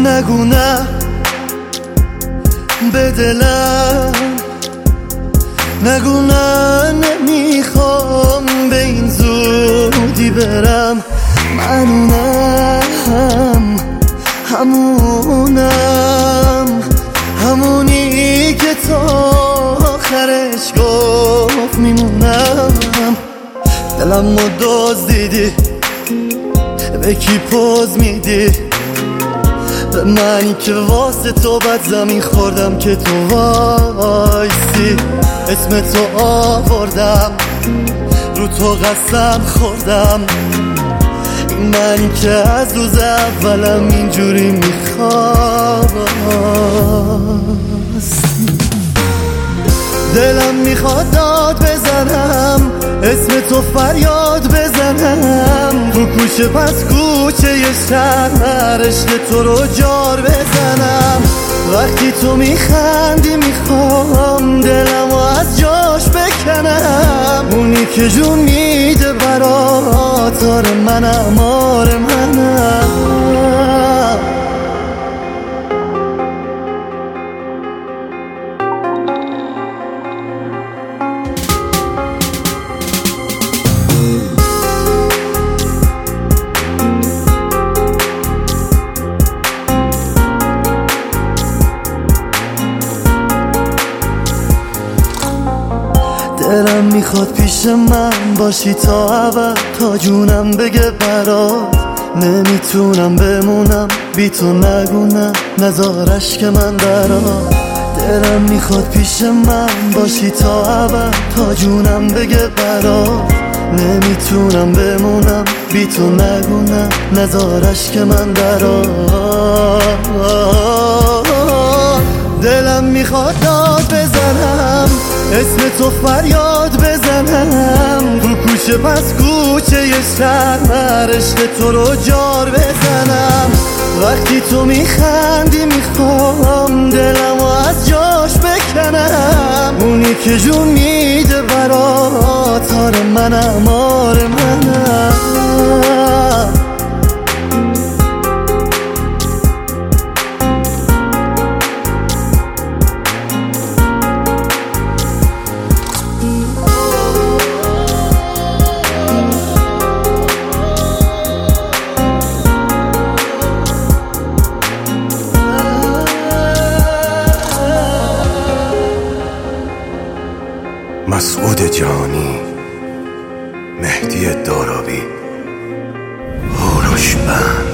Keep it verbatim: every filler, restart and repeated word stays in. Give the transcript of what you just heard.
نگو نه به دلم، نگو نه نمیخوام به این زودی برم. منونم همونم، همونی که تا آخرش گفت میمونم. دلم رو دزدیدی، به کی پوز میدی؟ به منی که واسه تو بد زمین خوردم که تو وایسی. اسم تو آوردم، رو تو قسم خوردم. این منی که از روز اولم اینجوری میخواست. دلم میخواد داد بزنم، اسم تو فریاد بزنم. تو کوچه پس کوچه یه شهر عشق تو رو جار بزنم. وقتی تو میخندی میخوام دلمو از جاش بکنم. اونی که جون میده برات آره منم، آره منم. دلم میخواد پیش من باشی تا ابد، تا جونم بگه برات. نمیتونم بمونم بی تو، نگو نه نزارش که من برات. دلم میخواد پیش من باشی تا ابد، تا جونم بگه برات. نمیتونم بمونم بی تو، نگو نه نزارش که من برات. دلم میخواد داد بزنم، اسم تو فریاد بزنم. تو کوچه پس کوچه یه شهر عشق تو رو جار بزنم. وقتی تو میخندی میخوام دلمو از جاش بکنم. اونی که جون میده برات آره منم، آره منم. مسعود جانی، مهدی دارابی، هوروش بند.